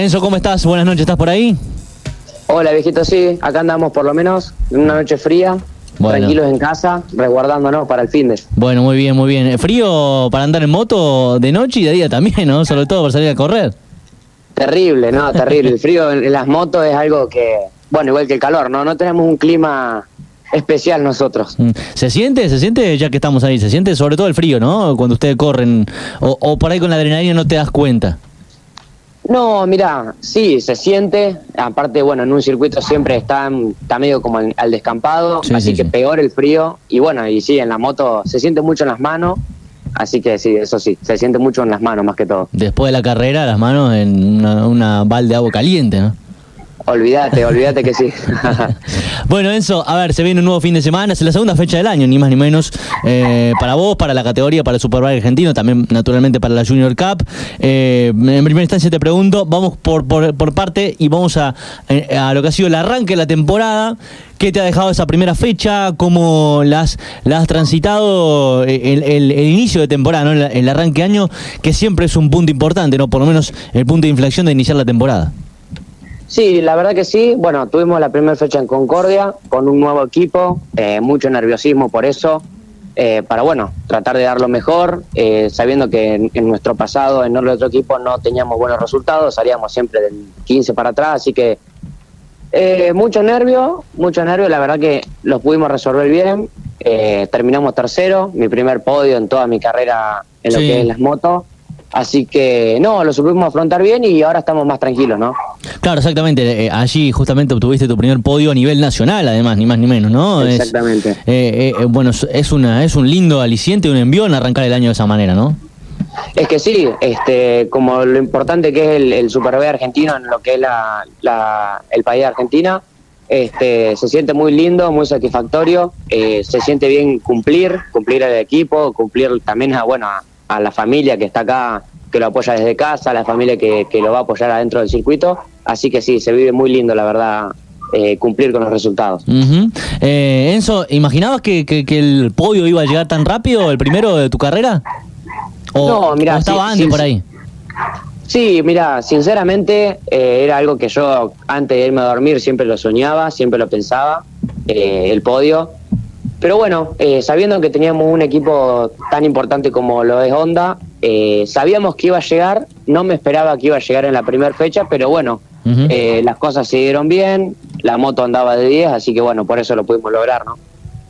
Enzo, ¿cómo estás? Buenas noches, ¿estás por ahí? Hola, viejito, sí, acá andamos por lo menos, en una noche fría, tranquilos en casa, resguardándonos para el finde. Bueno, muy bien, muy bien. ¿Frío para andar en moto de noche y de día también, no? Sobre todo para salir a correr. Terrible, ¿no? Terrible. El frío en las motos es algo que, bueno, igual que el calor, ¿no? No tenemos un clima especial nosotros. ¿Se siente, ya que estamos ahí? ¿Se siente sobre todo el frío, no? Cuando ustedes corren, o por ahí con la adrenalina no te das cuenta. No, mira, sí, se siente. Aparte, bueno, en un circuito siempre está medio como al descampado, sí, así sí, que sí. Peor el frío. Y bueno, y sí, en la moto se siente mucho en las manos, así que sí, eso sí, se siente mucho en las manos más que todo. Después de la carrera, las manos en una balde de agua caliente, ¿no? Olvídate que sí. Bueno, Enzo, a ver, se viene un nuevo fin de semana, es la segunda fecha del año, ni más ni menos, para vos, para la categoría, para el Superbike argentino, también naturalmente para la Junior Cup. En primera instancia te pregunto, vamos por parte y vamos a lo que ha sido el arranque de la temporada. ¿Qué te ha dejado esa primera fecha? ¿Cómo la has transitado el inicio de temporada, ¿no? El arranque de año, que siempre es un punto importante, ¿no? Por lo menos el punto de inflexión de iniciar la temporada. Sí, la verdad que sí. Bueno, tuvimos la primera fecha en Concordia con un nuevo equipo, mucho nerviosismo por eso, para, bueno, tratar de dar lo mejor, sabiendo que en nuestro pasado, en el otro equipo, no teníamos buenos resultados, salíamos siempre del 15 para atrás, así que mucho nervio, la verdad que los pudimos resolver bien, terminamos tercero, mi primer podio en toda mi carrera en lo que es las motos. Así que, no, lo supimos afrontar bien y ahora estamos más tranquilos, ¿no? Claro, exactamente. Allí justamente obtuviste tu primer podio a nivel nacional, además, ni más ni menos, ¿no? Exactamente. Bueno, es un lindo aliciente, un envión arrancar el año de esa manera, ¿no? Es que sí, como lo importante que es el Superbike argentino en lo que es el país de Argentina, se siente muy lindo, muy satisfactorio, se siente bien cumplir al equipo, cumplir también a la familia que está acá, que lo apoya desde casa, a la familia que lo va a apoyar adentro del circuito, así que sí, se vive muy lindo, la verdad, cumplir con los resultados. Enzo, ¿imaginabas que el podio iba a llegar tan rápido, el primero de tu carrera? No, mirá, ¿o estaba antes por ahí? Sí, mira, sinceramente era algo que yo antes de irme a dormir siempre lo soñaba, siempre lo pensaba, el podio. Pero bueno, sabiendo que teníamos un equipo tan importante como lo es Honda, sabíamos que iba a llegar, no me esperaba que iba a llegar en la primera fecha, pero bueno, las cosas se dieron bien, la moto andaba de 10, así que bueno, por eso lo pudimos lograr, ¿no?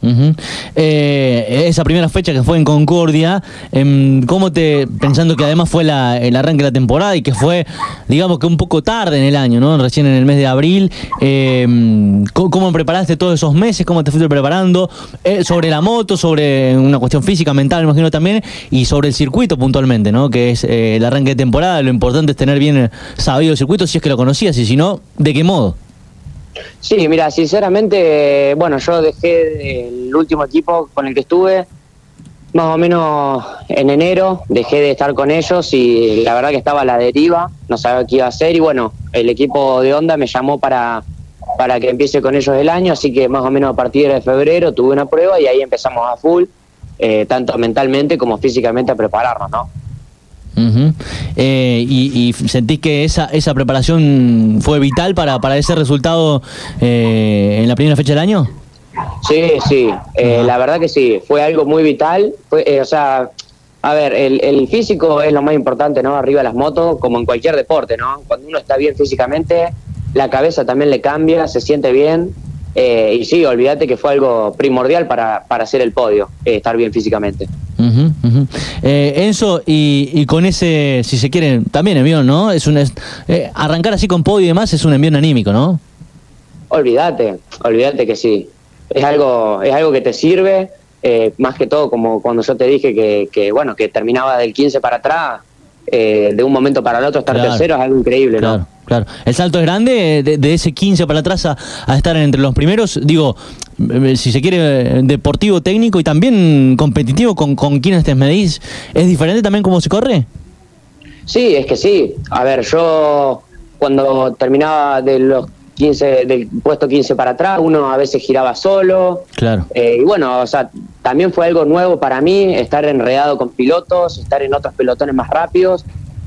Esa primera fecha que fue en Concordia, pensando que además fue el arranque de la temporada y que fue, digamos que un poco tarde en el año, ¿no? Recién en el mes de abril, ¿cómo preparaste todos esos meses? ¿Cómo te fuiste preparando? Sobre la moto, sobre una cuestión física, mental, me imagino también, y sobre el circuito puntualmente, ¿no? Que es el arranque de temporada, lo importante es tener bien sabido el circuito, si es que lo conocías, y si no, ¿de qué modo? Sí, mira, sinceramente, bueno, yo dejé el último equipo con el que estuve más o menos en enero, dejé de estar con ellos y la verdad que estaba a la deriva, no sabía qué iba a hacer y bueno, el equipo de Honda me llamó para que empiece con ellos el año, así que más o menos a partir de febrero tuve una prueba y ahí empezamos a full, tanto mentalmente como físicamente a prepararnos, ¿no? Y sentís que esa preparación fue vital para ese resultado en la primera fecha del año. Sí, la verdad que sí, fue algo muy vital, a ver, el físico es lo más importante, ¿no? Arriba de las motos, como en cualquier deporte, ¿no? Cuando uno está bien físicamente, la cabeza también le cambia, se siente bien, y sí, olvídate que fue algo primordial para hacer el podio, estar bien físicamente. Enzo, y con ese, si se quiere, también envión, ¿no? Arrancar así con podio y demás es un envión anímico, ¿no? Olvídate que sí. Es algo que te sirve, más que todo como cuando yo te dije que terminaba del 15 para atrás, de un momento para el otro estar tercero es algo increíble, ¿no? Claro. El salto es grande de ese 15 para atrás a estar entre los primeros, digo, si se quiere, deportivo, técnico y también competitivo con quienes te medís. ¿Es diferente también cómo se corre? Sí, es que sí. A ver, yo cuando terminaba del puesto 15 para atrás, uno a veces giraba solo. Claro. Y bueno, también fue algo nuevo para mí, estar enredado con pilotos, estar en otros pelotones más rápidos.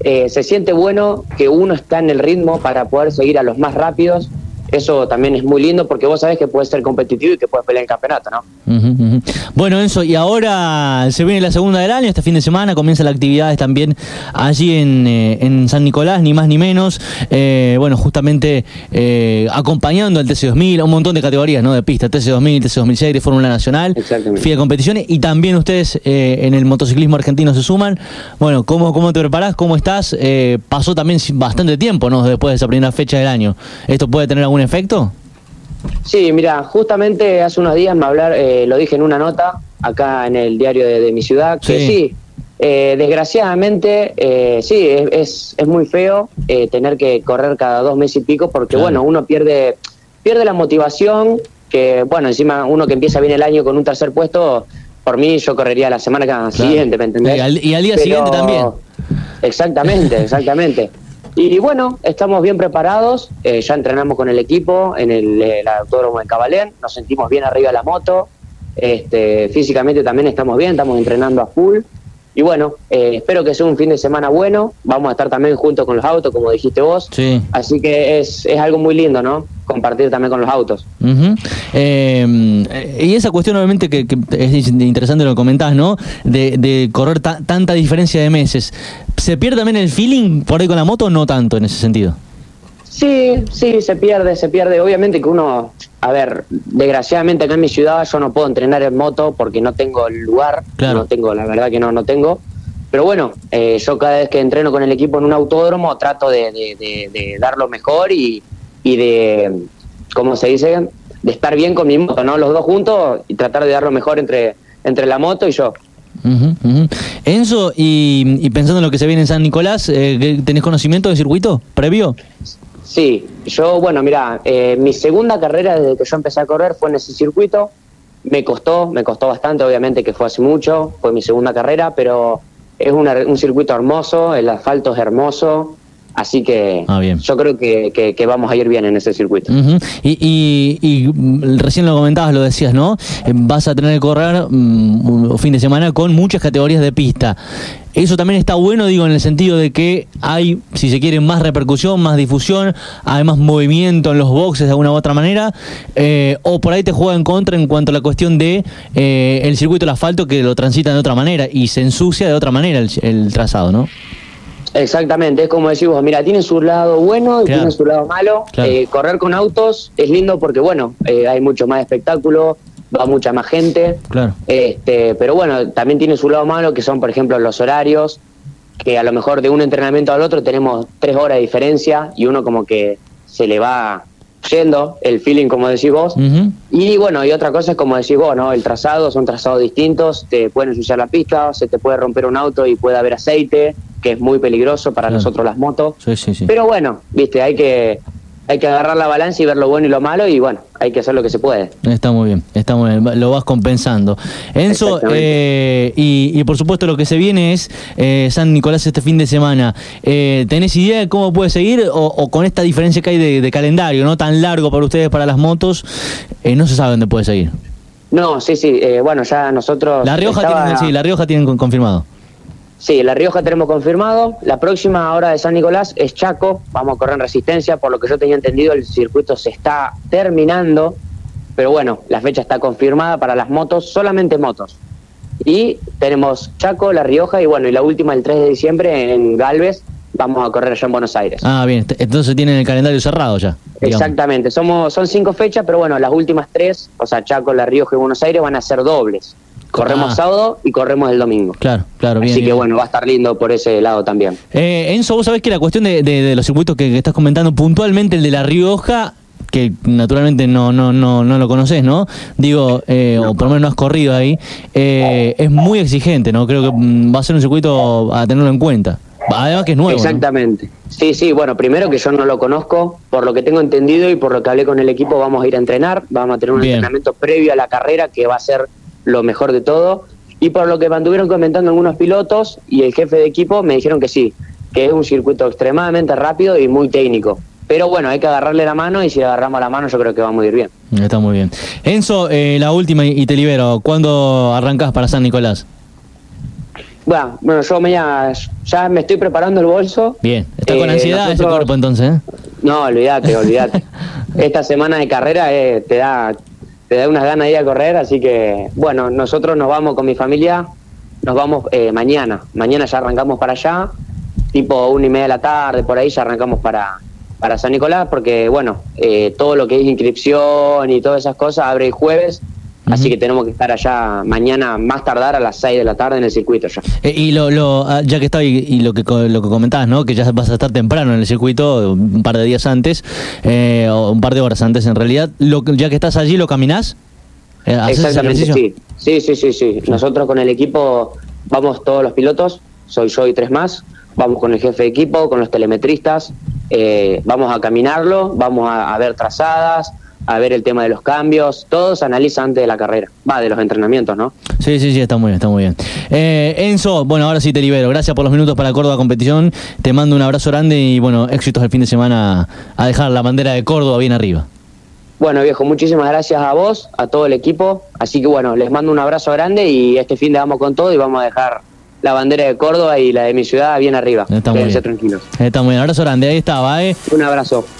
se siente bueno que uno está en el ritmo para poder seguir a los más rápidos. Eso también es muy lindo porque vos sabés que puedes ser competitivo y que puedes pelear el campeonato, ¿no? Bueno, Enzo, y ahora se viene la segunda del año, este fin de semana comienzan las actividades también allí en San Nicolás, ni más ni menos. Bueno, justamente acompañando al TC2000, un montón de categorías, ¿no? De pista, TC2000, TC2006, de Fórmula Nacional, FIA Competiciones, y también ustedes en el motociclismo argentino se suman. Bueno, ¿cómo te preparás? ¿Cómo estás? Pasó también bastante tiempo, ¿no? Después de esa primera fecha del año. ¿Esto puede tener algún efecto? Sí, mira, justamente hace unos días lo dije en una nota acá en el diario de mi ciudad, que sí, desgraciadamente, sí, es muy feo tener que correr cada 2 meses y pico, porque bueno, uno pierde la motivación, que bueno, encima uno que empieza bien el año con un tercer puesto, por mí yo correría la semana siguiente, ¿me entendés? Y al día siguiente también. Exactamente. Y bueno, estamos bien preparados, ya entrenamos con el equipo en el autódromo de Cabalén, nos sentimos bien arriba de la moto, físicamente también estamos bien, estamos entrenando a full. Y bueno, espero que sea un fin de semana bueno, vamos a estar también juntos con los autos, como dijiste vos, sí. Así que es algo muy lindo, ¿no? Compartir también con los autos. Y esa cuestión obviamente que es interesante lo que comentás, ¿no? De correr tanta diferencia de meses. ¿Se pierde también el feeling por ahí con la moto o no tanto en ese sentido? Sí, se pierde. Obviamente que uno, a ver, desgraciadamente acá en mi ciudad yo no puedo entrenar en moto porque no tengo el lugar, claro. No tengo, la verdad que no tengo. Pero bueno, yo cada vez que entreno con el equipo en un autódromo trato de dar lo mejor y de, ¿cómo se dice? De estar bien con mi moto, ¿no? Los dos juntos y tratar de dar lo mejor entre la moto y yo. Enzo, y pensando en lo que se viene en San Nicolás, ¿tenés conocimiento del circuito previo? Sí, yo, bueno, mira, mi segunda carrera desde que yo empecé a correr fue en ese circuito. Me costó bastante, obviamente que fue hace mucho, fue mi segunda carrera, pero es un circuito hermoso, el asfalto es hermoso, así que yo creo que vamos a ir bien en ese circuito. Y recién lo comentabas, lo decías, ¿no? Vas a tener que correr un fin de semana con muchas categorías de pista. Eso también está bueno, digo, en el sentido de que hay, si se quiere, más repercusión, más difusión, hay más movimiento en los boxes de alguna u otra manera, o por ahí te juega en contra en cuanto a la cuestión de el circuito del asfalto, que lo transita de otra manera y se ensucia de otra manera el trazado, ¿no? Exactamente, es como decís vos, mira, tiene su lado bueno y tiene su lado malo. Claro. Correr con autos es lindo porque, bueno, hay mucho más espectáculo, va mucha más gente, claro. Pero bueno, también tiene su lado malo, que son, por ejemplo, los horarios, que a lo mejor de un entrenamiento al otro tenemos 3 horas de diferencia y uno como que se le va yendo el feeling, como decís vos. Y bueno, y otra cosa es como decís vos, ¿no? El trazado, son trazados distintos, te pueden ensuciar la pista, se te puede romper un auto y puede haber aceite, que es muy peligroso para nosotros las motos. Sí. Pero bueno, viste, hay que agarrar la balanza y ver lo bueno y lo malo y bueno, hay que hacer lo que se puede. Está muy bien, lo vas compensando. Enzo, y por supuesto lo que se viene es San Nicolás este fin de semana. ¿Tenés idea de cómo puede seguir o con esta diferencia que hay de calendario, no tan largo para ustedes, para las motos, no se sabe dónde puede seguir? No, sí, bueno, ya nosotros... La Rioja tienen confirmado. Sí, La Rioja tenemos confirmado. La próxima hora de San Nicolás es Chaco. Vamos a correr en resistencia. Por lo que yo tenía entendido, el circuito se está terminando. Pero bueno, la fecha está confirmada para las motos, solamente motos. Y tenemos Chaco, La Rioja y bueno, y la última el 3 de diciembre en Galvez. Vamos a correr allá en Buenos Aires. Ah, bien. Entonces tienen el calendario cerrado ya. Digamos. Exactamente. Son 5 fechas, pero bueno, las últimas 3, o sea, Chaco, La Rioja y Buenos Aires, van a ser dobles. Corremos sábado y corremos el domingo. Claro, bien. Así que bueno, va a estar lindo por ese lado también. Enzo, vos sabés que la cuestión de los circuitos que estás comentando, puntualmente el de La Rioja, que naturalmente no lo conocés, ¿no? Digo, o por lo menos no has corrido ahí, es muy exigente, ¿no? Creo que va a ser un circuito a tenerlo en cuenta. Además que es nuevo. Exactamente. ¿No? Sí, bueno, primero que yo no lo conozco, por lo que tengo entendido y por lo que hablé con el equipo, vamos a ir a entrenar, vamos a tener un entrenamiento previo a la carrera que va a ser lo mejor de todo, y por lo que me anduvieron comentando algunos pilotos y el jefe de equipo me dijeron que sí, que es un circuito extremadamente rápido y muy técnico, pero bueno, hay que agarrarle la mano y si le agarramos la mano yo creo que vamos a ir bien. Está muy bien. Enzo, la última y te libero, ¿cuándo arrancás para San Nicolás? Bueno, yo ya me estoy preparando el bolso. Bien, está con ansiedad ese cuerpo entonces, ¿eh? No, olvídate. Esta semana de carrera te da unas ganas de ir a correr, así que, bueno, nosotros nos vamos con mi familia, nos vamos mañana ya arrancamos para allá, tipo 1:30 de la tarde, por ahí ya arrancamos para San Nicolás, porque, bueno, todo lo que es inscripción y todas esas cosas abre el jueves. Así que tenemos que estar allá mañana, más tardar a las 6 de la tarde en el circuito ya. Y ya que está y lo que comentabas, ¿no? Que ya vas a estar temprano en el circuito, un par de días antes, o un par de horas antes en realidad. Ya que estás allí, ¿lo caminás? Exactamente, sí. Nosotros con el equipo vamos todos los pilotos, soy yo y 3 más. Vamos con el jefe de equipo, con los telemetristas. Vamos a caminarlo, vamos a ver trazadas, a ver el tema de los cambios, todo se analiza antes de la carrera, de los entrenamientos, ¿no? Sí, está muy bien. Enzo, bueno, ahora sí te libero, gracias por los minutos para Córdoba Competición, te mando un abrazo grande y bueno, éxitos el fin de semana a dejar la bandera de Córdoba bien arriba. Bueno, viejo, muchísimas gracias a vos, a todo el equipo, así que bueno, les mando un abrazo grande y este fin de vamos con todo y vamos a dejar la bandera de Córdoba y la de mi ciudad bien arriba. Está muy bien. Tranquilos. Está muy bien, abrazo grande, ahí estaba, Un abrazo.